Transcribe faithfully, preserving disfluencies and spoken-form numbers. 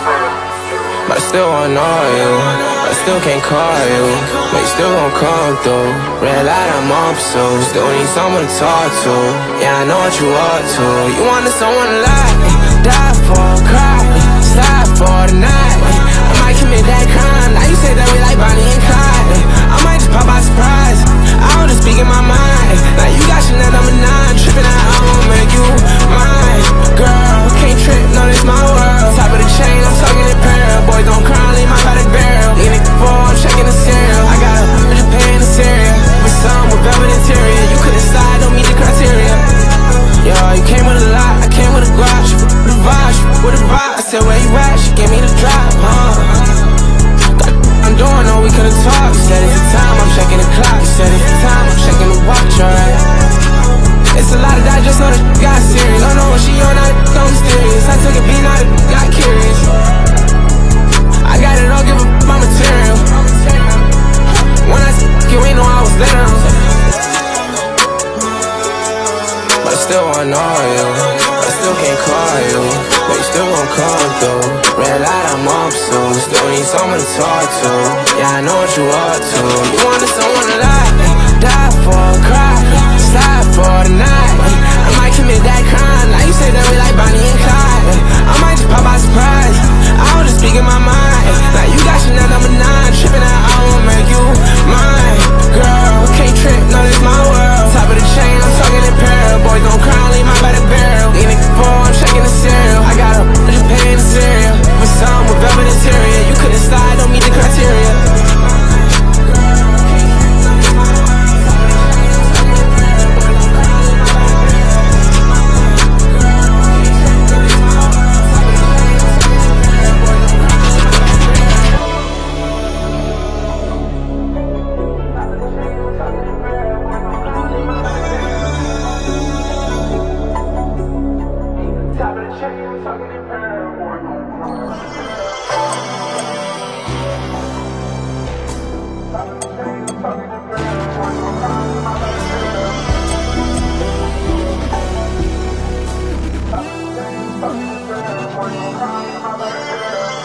But I still wanna know you, but I still can't call you. But you still gon' come through. Red light, I'm on pursuit. Still need someone to talk to. Yeah, I know what you up to. You wanted someone to lie, die for, cry, slide for the night. I might commit that crime. Now you say that we like Bonnie and Clyde. I might just pop by surprise. I was just speaking my mind. Now you got Chanel number nine, tripping out, I won't make you mine. Girl, can't trip, no, this my world. Top of the chain, I'm talking in peril. Boy, don't cry, leave my body barrel. Leaning four, I'm checking the cereal. I got a Japan in the cereal. With some with velvet interior. You couldn't slide, don't meet the criteria. Yo, you came with a lot, I came with a guap. She with the vibe, she with the vibe. I said, where you at? She gave me the drop, huh? Got I'm doing, no, we could've talked. You said it's the time, I'm checking the clock. You said it's the time, I'm checking the watch, alright. It's a lot of that, just know that got serious. Don't know what she on, now that I'm mysterious. I took a beat, now that got curious. I got it all, give a f*** my material. When I s*** you, ain't know I was there. But I still wanna know you, I still can't call you. But you still gon' come through. Red light, I'm on pursuit. Still need someone to talk to. Yeah, I know what you up to. You want